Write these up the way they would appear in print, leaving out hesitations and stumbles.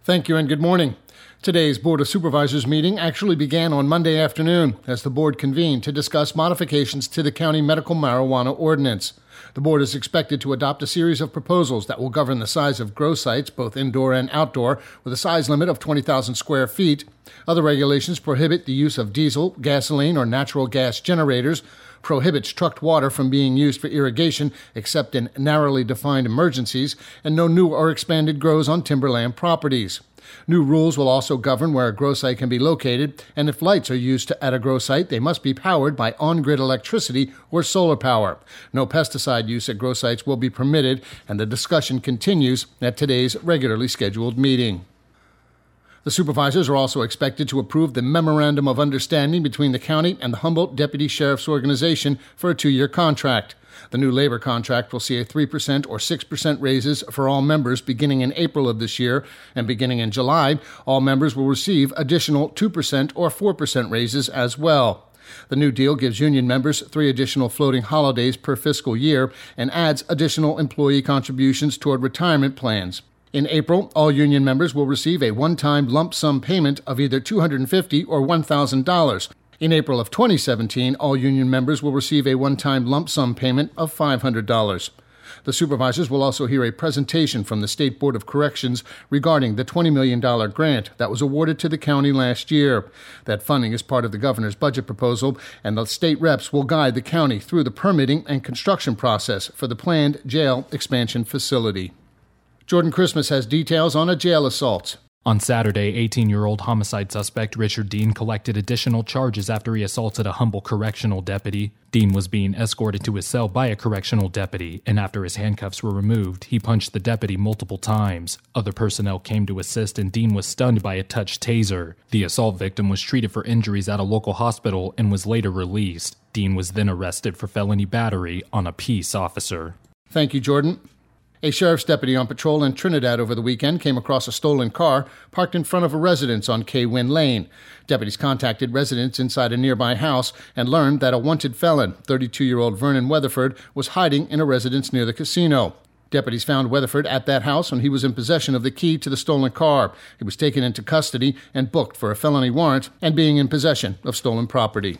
Thank you and good morning. Today's Board of Supervisors meeting actually began on Monday afternoon as the board convened to discuss modifications to the county medical marijuana ordinance. The board is expected to adopt a series of proposals that will govern the size of grow sites, both indoor and outdoor, with a size limit of 20,000 square feet. Other regulations prohibit the use of diesel, gasoline, or natural gas generators, prohibits trucked water from being used for irrigation except in narrowly defined emergencies, and no new or expanded grows on timberland properties. New rules will also govern where a grow site can be located, and if lights are used at a grow site, they must be powered by on-grid electricity or solar power. No pesticide use at grow sites will be permitted, and the discussion continues at today's regularly scheduled meeting. The supervisors are also expected to approve the Memorandum of Understanding between the county and the Humboldt Deputy Sheriff's Organization for a 2-year contract. The new labor contract will see a 3% or 6% raises for all members beginning in April of this year, and beginning in July, all members will receive additional 2% or 4% raises as well. The new deal gives union members 3 additional floating holidays per fiscal year and adds additional employee contributions toward retirement plans. In April, all union members will receive a one-time lump sum payment of either $250 or $1,000. In April of 2017, all union members will receive a one-time lump sum payment of $500. The supervisors will also hear a presentation from the State Board of Corrections regarding the $20 million grant that was awarded to the county last year. That funding is part of the governor's budget proposal, and the state reps will guide the county through the permitting and construction process for the planned jail expansion facility. Jordan Christmas has details on a jail assault. On Saturday, 18-year-old homicide suspect Richard Dean collected additional charges after he assaulted a Humboldt correctional deputy. Dean was being escorted to his cell by a correctional deputy, and after his handcuffs were removed, he punched the deputy multiple times. Other personnel came to assist, and Dean was stunned by a touch taser. The assault victim was treated for injuries at a local hospital and was later released. Dean was then arrested for felony battery on a peace officer. Thank you, Jordan. A sheriff's deputy on patrol in Trinidad over the weekend came across a stolen car parked in front of a residence on K-Win Lane. Deputies contacted residents inside a nearby house and learned that a wanted felon, 32-year-old Vernon Weatherford, was hiding in a residence near the casino. Deputies found Weatherford at that house when he was in possession of the key to the stolen car. He was taken into custody and booked for a felony warrant and being in possession of stolen property.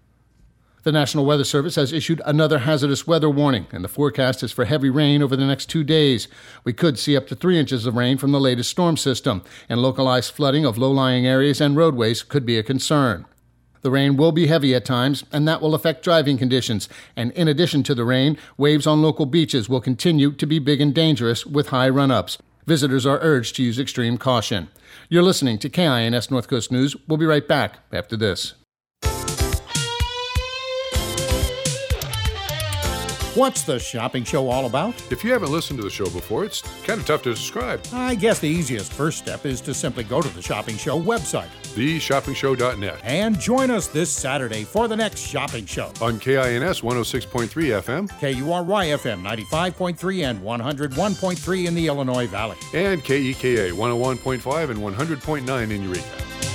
The National Weather Service has issued another hazardous weather warning, and the forecast is for heavy rain over the next 2 days. We could see up to 3 inches of rain from the latest storm system, and localized flooding of low-lying areas and roadways could be a concern. The rain will be heavy at times, and that will affect driving conditions. And in addition to the rain, waves on local beaches will continue to be big and dangerous with high run-ups. Visitors are urged to use extreme caution. You're listening to KINS North Coast News. We'll be right back after this. What's the shopping show all about? If you haven't listened to the show before, it's kind of tough to describe. I guess the easiest first step is to simply go to the Shopping Show website, theshoppingshow.net, and join us this Saturday for the next shopping show. On KINS 106.3 FM, KURY FM 95.3 and 101.3 in the Illinois Valley, and KEKA 101.5 and 100.9 in Eureka.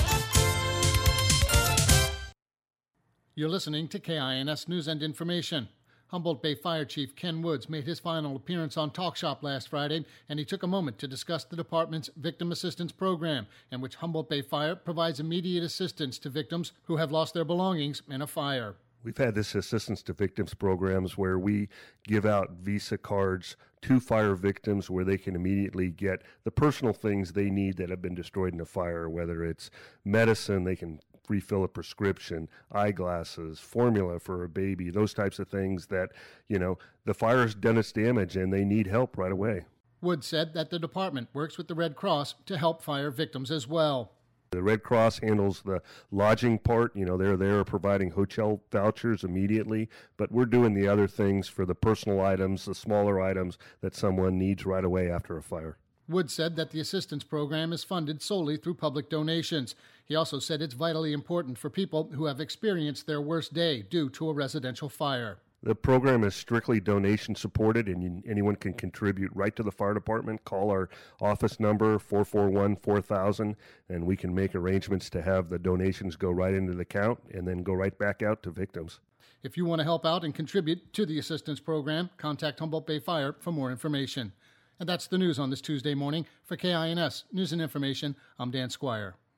You're listening to KINS News and Information. Humboldt Bay Fire Chief Ken Woods made his final appearance on Talk Shop last Friday, and he took a moment to discuss the department's Victim Assistance Program, in which Humboldt Bay Fire provides immediate assistance to victims who have lost their belongings in a fire. We've had this assistance to victims programs where we give out Visa cards to fire victims where they can immediately get the personal things they need that have been destroyed in a fire, whether it's medicine, they can refill a prescription, eyeglasses, formula for a baby, those types of things that, the fire's done its damage and they need help right away. Wood said that the department works with the Red Cross to help fire victims as well. The Red Cross handles the lodging part. They're there providing hotel vouchers immediately, but we're doing the other things for the personal items, the smaller items that someone needs right away after a fire. Wood said that the assistance program is funded solely through public donations. He also said it's vitally important for people who have experienced their worst day due to a residential fire. The program is strictly donation supported, and anyone can contribute right to the fire department. Call our office number, 441-4000, and we can make arrangements to have the donations go right into the account and then go right back out to victims. If you want to help out and contribute to the assistance program, contact Humboldt Bay Fire for more information. And that's the news on this Tuesday morning. For KINS News and Information, I'm Dan Squire.